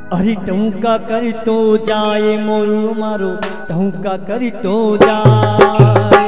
अरे टहुका कर तो जाए मोरू मारो टहुका कर तो जाए।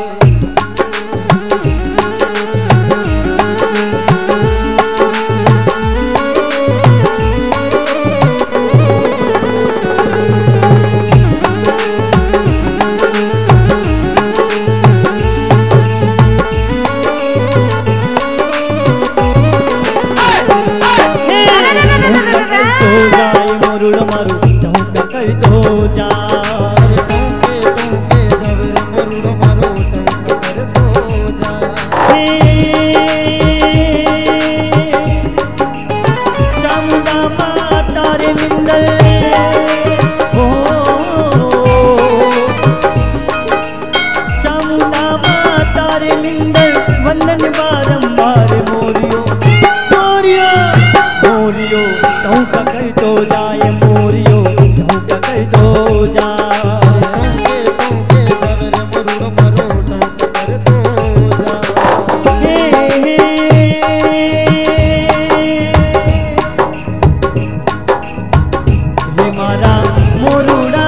वंदन बारंबार मोरियो मोरियो मोरियो टहुका कर तो जाए मोरियो टहुका कर तो जाए। मारा मोरुड़ा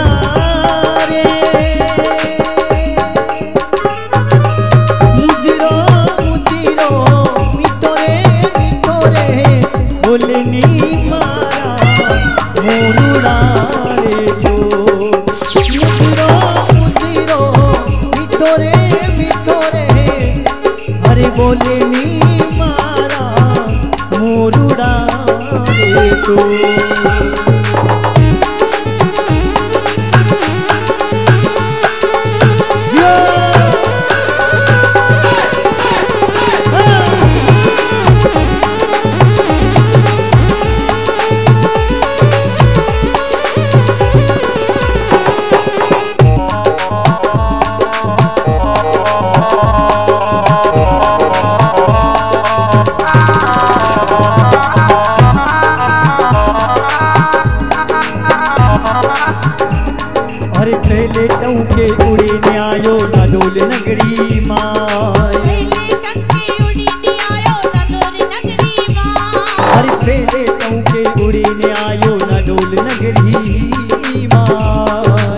बोले नी मारा मोरुड़ा रे तो। अरे पहले टहुके उड़ी ने आयो नडोल नगरी माय। अरे पहले टहुके उड़ी ने आयो नडोल नगरी माय।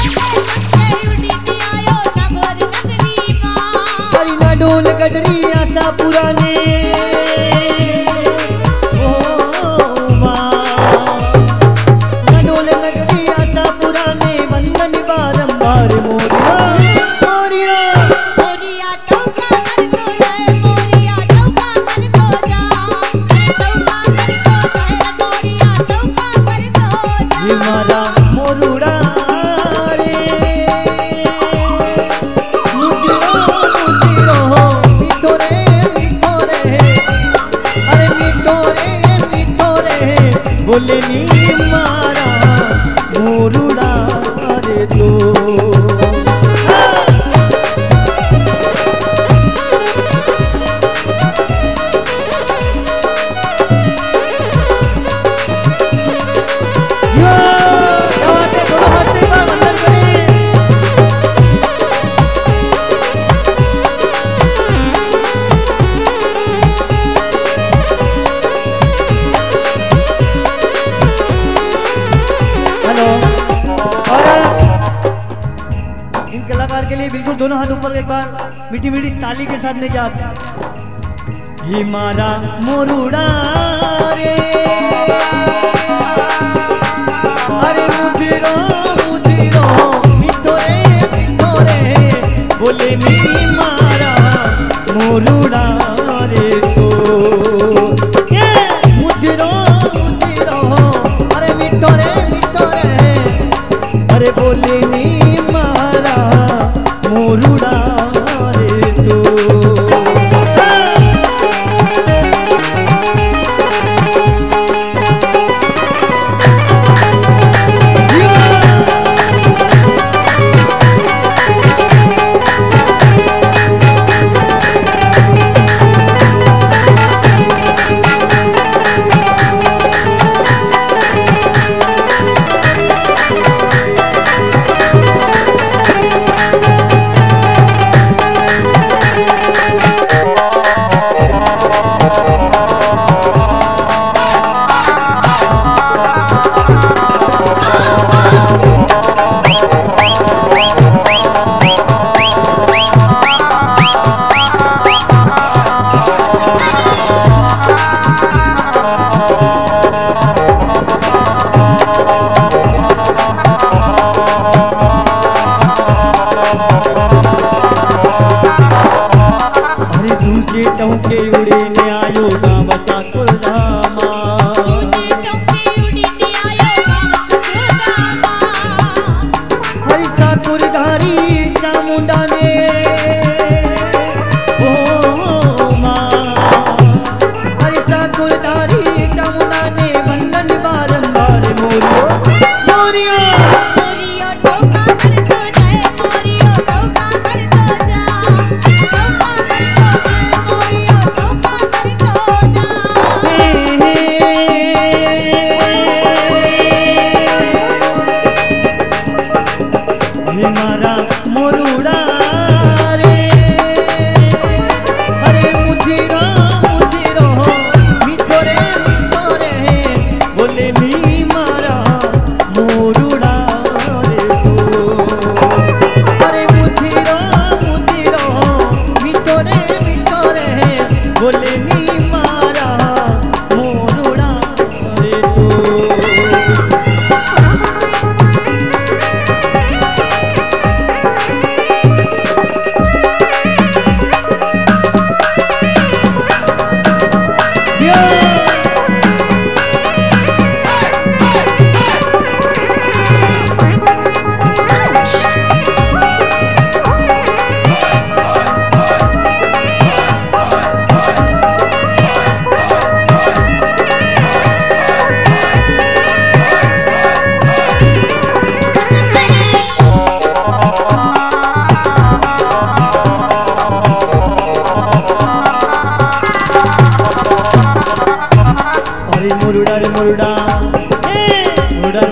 अरे नडोल गडरी आशा पुराने बोले नी मारा मोरुड़ा रे तो। इन कलाकार के लिए बिल्कुल दोनों हाथ ऊपर एक बार मीठी मीठी ताली के साथ में क्या ही मारा मोरुड़ा रे। अरे मुदिरो मुदिरो मिठो रे बोले नी मारा मोरुड़ा रे तो। मुदिरो मुदिरो अरे मिठो रे अरे बोले नी मोरुड़ा रे तो।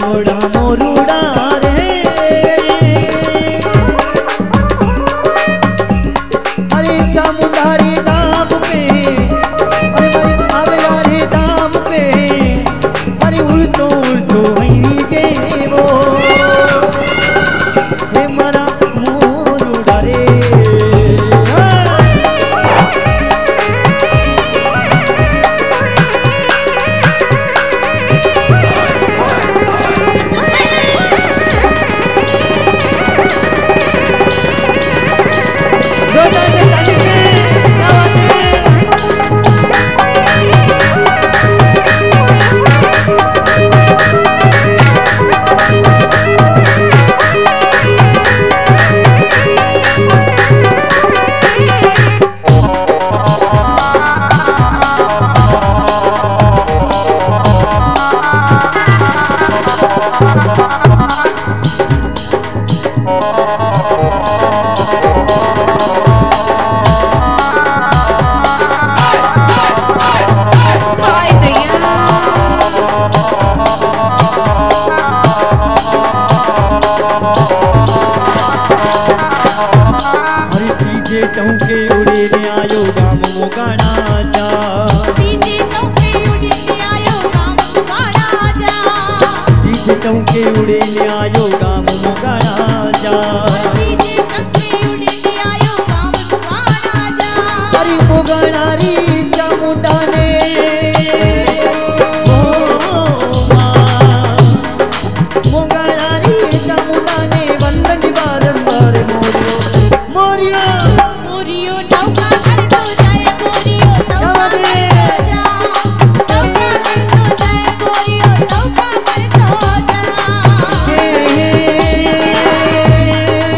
मोड़ा मोरूड़ा रे। अरे चामुंडारी दाम पे, अरे मरी आवेलारी दाम पे, अरे उल्टो उल्टो वही के वो हे मारा मोरूड़ा रे। चौके उड़े ले आयो गाम मोगाना जा, डीजे चौके उड़े ले आयो गाम मोगाना जा, डीजे चौके उड़े ले आयो गाम मोगाना जा, डीजे चौके उड़े ले आयो गाम मोगाना जा। अरे मोगाना री चामुंडा ने मोगाना री चामुंडा ने वंदन बारंबार मोरियो मोरियो मोरियो नौका कर दो जाए मोरियो नौका कर दो जा, नौका कर दो जाए मोरियो नौका कर दो जा।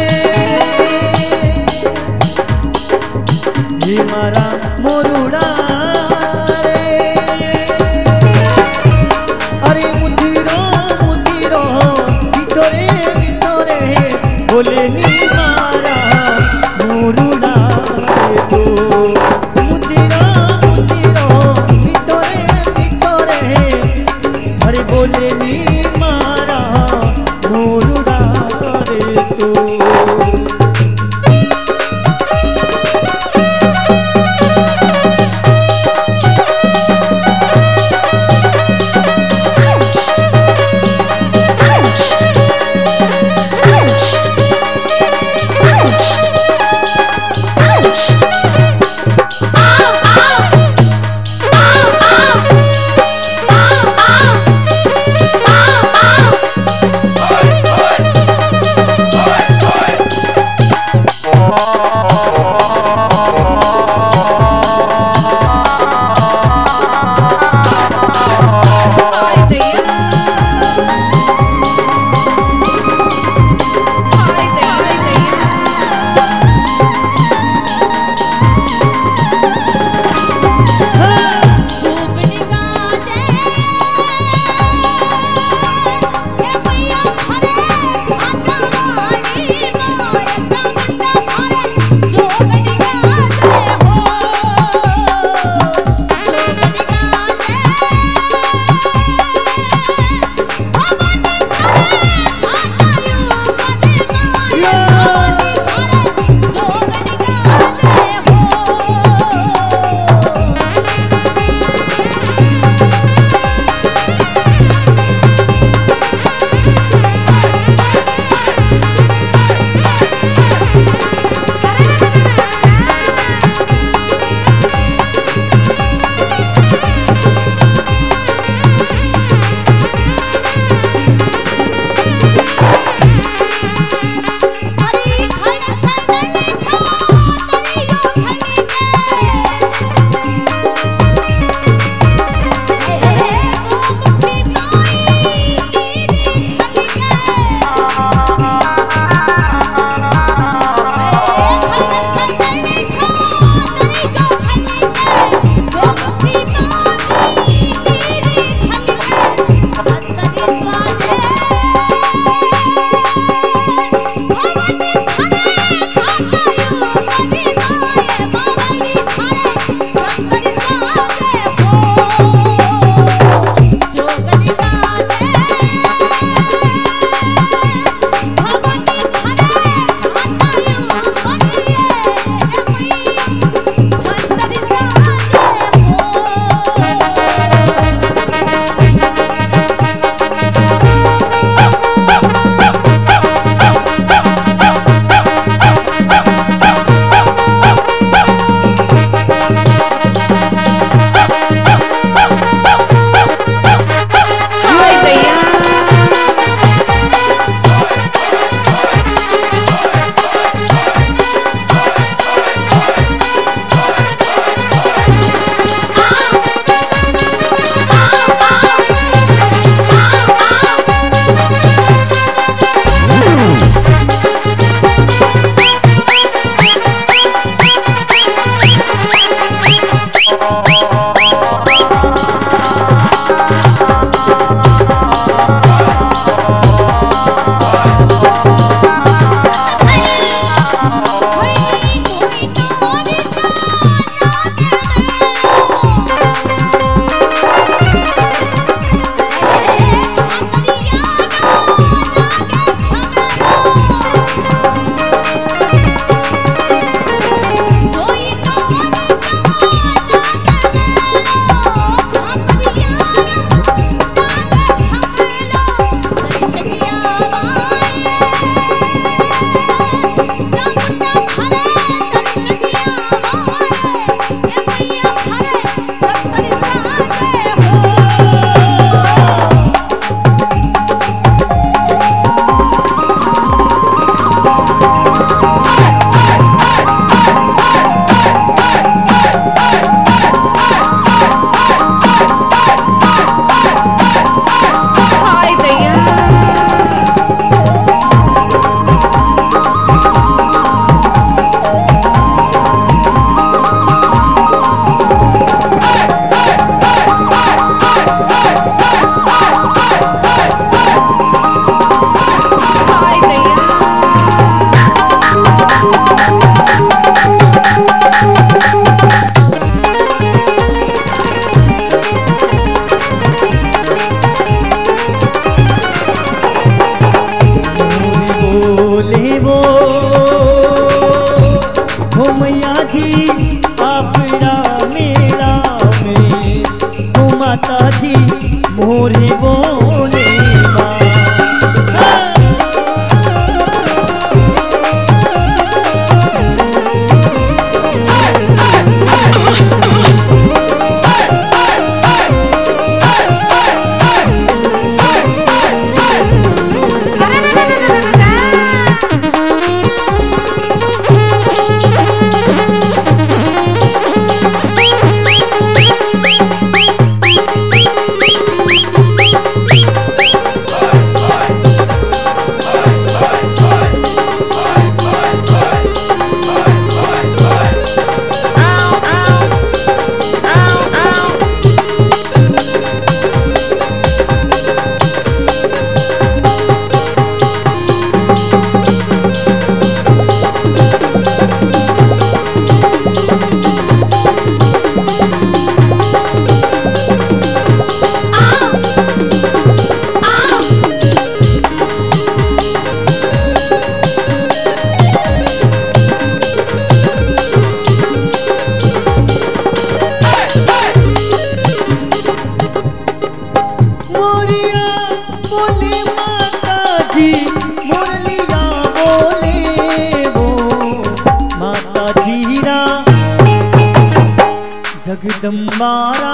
जगदम्बारा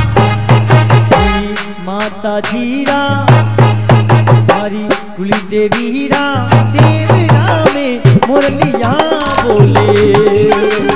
माता जीरा हमारी कुली देवीरा देवरा में मुरलिया बोले।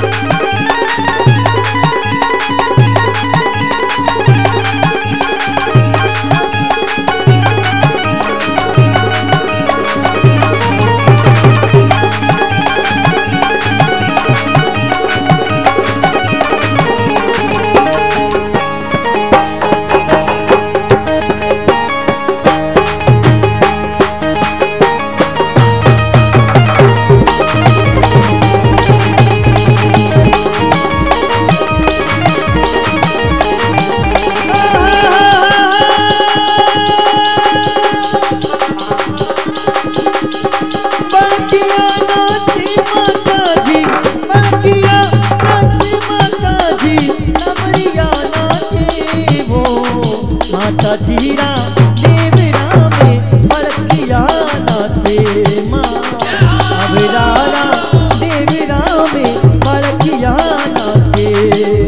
माता जीरा देवरा में बड़किया नाचे माँ अबरारा देवरा में बड़किया नाचे।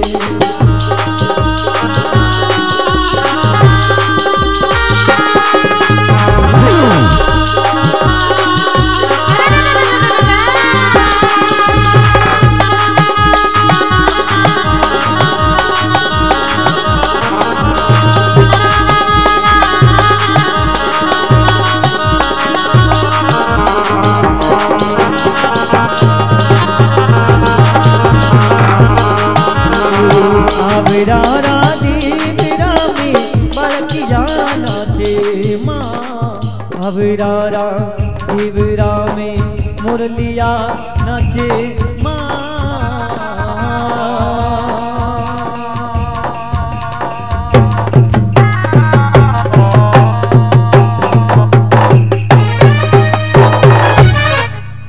अबरारा देवरा में बड़किया नाचे माँ अबरारा देवरा में मुरलिया नाचे माँ।